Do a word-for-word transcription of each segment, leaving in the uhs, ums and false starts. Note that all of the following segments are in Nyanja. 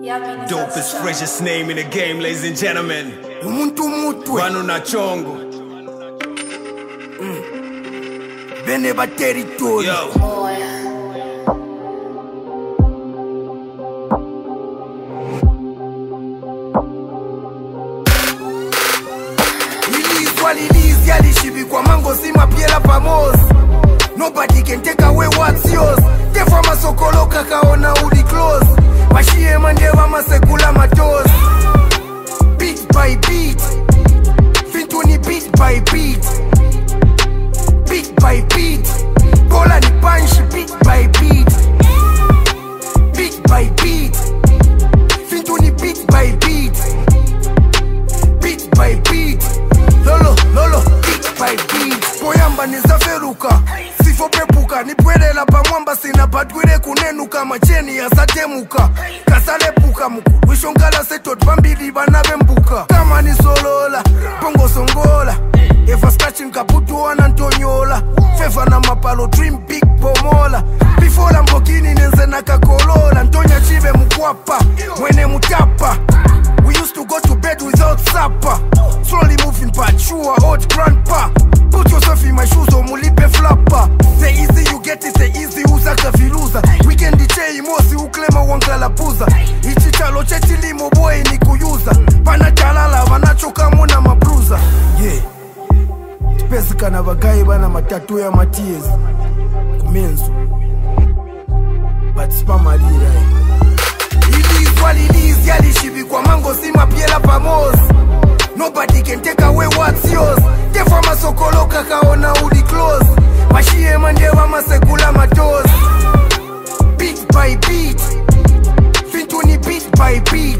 Dopest, freshest name in the game, ladies and gentlemen. Umuntu mutwe Banu na chongo. mm. Bene ba territory. Yo. Release while it is, yali shibi kwa mango sima piela famos. Nobody can take away what's yours. Tefa masokolo kakaona uli close. Mashie mandewa masekula matos. Beat by beat. Fintuni beat by beat. Beat by beat. Kola ni punch beat by beat. Beat by beat. Fintuni beat by beat. Beat by beat. Lolo, lolo, beat by beat. Poyamba nizaferuka. Sifo pepuka, nipwelela pamwamba sina badwire kunenuka macheni ya satemuka. Kasale puka muku, wishongala setot bambili banabe mbuka. Kama ni solola, pongo songola. Eva scratching kaputu wanantonyola. Fefa na mapalo dream big pomola. Before Lamborghini nenze na kakolola. Ntonya chive mkwapa, mwene mutapa. We used to go to bed without supper. Slowly moving but sure old grandpa. Put yourself in my shoes or mulipe flapper. The easy you get it, the easy uzaka filuza. Weekend iche imosi uklema wankala puza. Ichi chalo cheti limo boy ni kuyuza. Pana chalala wanachoka muna mabruza. Yeah. Tipesika na bagai bana matatu ya matiez. Kumenzu but spama lira. It is what it is, yali shibi kwa mango sima piela famos. Nobody can take away what's yours. Tefa masokolo kakaona uli close. Mashie mandewa masekula matos. Beat by beat. Fintuni beat by beat.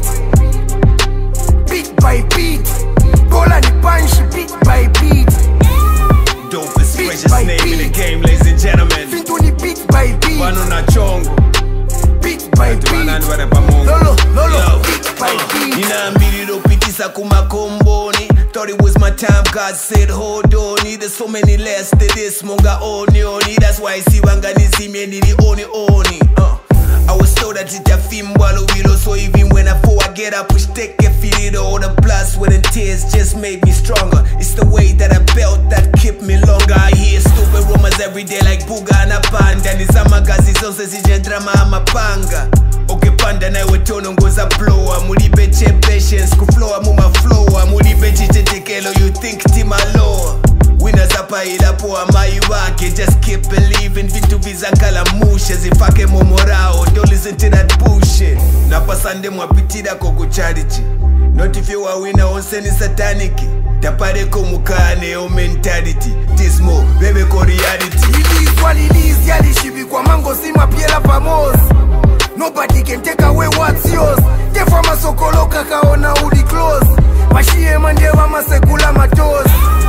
Beat by beat. Kola ni punch beat by beat. Dopest, freshest name in the game, ladies and gentlemen. Fintuni beat by beat. Banu na chongo. Beat by beat. Lolo, lolo, beat by beat. Nina mbili dopitisa kumakomboni. Thought it was my time, God said hold on. There's so many less to this, monga oni oni. That's why I see wanganizi meni ni oni oni. uh. I was told that it's a film while willow. So even when I fall I get up, push take a feel it all. The blood, sweat and tears just made me stronger. It's the way that I felt that kept me longer. I hear stupid rumors every day like Buga and a panda. Nizamagazi sonse zijendrama amapanga. Okay panda na iwe tono ngoza blower. Mulibe che patience, kuflowa muma flower. Mulibe chiche tekelo, you think tima lower. Winners apa ilapo amayi wake. Just keep believing, vintu vizakala mushe. Zifake momorao, don't listen to that bullshit. Napa sande mwapitida koko charity. Not if you are winner on seni sataniki. Tapare komukane o mentality. This more, baby ko reality. It is what it is, yali shibi kwa mango sima piela famos. Nobody can take away what's yours. Tefa masokolo kakaona uli close. Mashie mandewa masekula matos.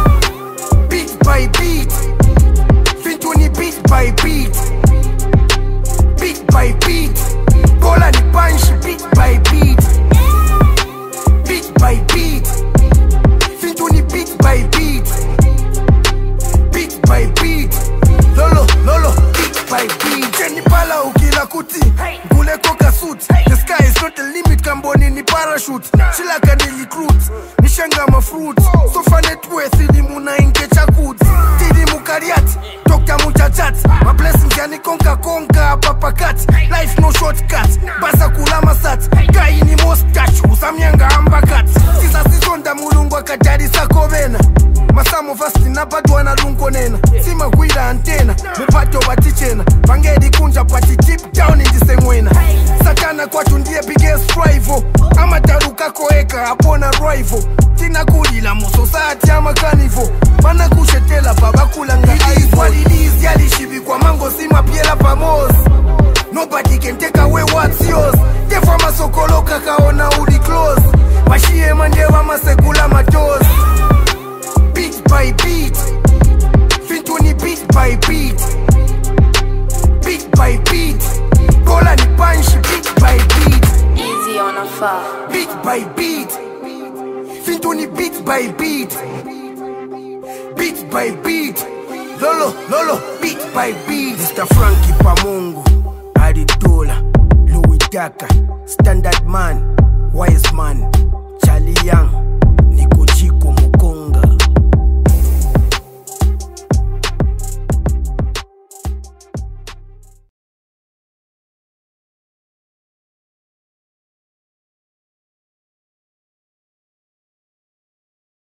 Beat by beat. Fintuni beat by beat. Beat by beat. Kola ni punch beat by beat. Beat by beat. Fintuni beat by beat. Beat by beat. Lolo, lolo, beat by beat. Jenny pala ukila kuti. Gule koka suit. The sky is not the limit, kamboni ni parachute. Shilaka ni recruit. Nishanga ma fruit. So fanet we sili muna inke chakut. Tidi mukariat. Dokta muchachat. My blessings yani konka konka papa cat. Life no shortcut. Basa kulama sat. Kai ni mustache. Usamyanga ambakat. Sisa sisonda mulungwa kajari sakovena. Masamo fasti na badu wana lungo nena. Sima kuida antena. Mupato batichena. Bangedi kunja pati deep down in the same way. Satana kwa tundie biggest rival. Amataruka koeka apona rival. Tina kulila mo society ama carnival. Bana kushetela baba kulanga eyes. What it is, yali shibi kwa mango sima piela famos. Nobody can take away what's yours. Tefa masokolo kakaona uli close. Mashie mandewa masekula matos. Beat by beat. Fintuni beat by beat. Beat by beat. Kola ni punch beat by beat. Easy on a far. Beat by beat. Fintuni beat by beat. Beat by beat. Lolo, lolo, beat by beat. Mister Frankie Pamungu, Aditola, Louis Daka, Standard man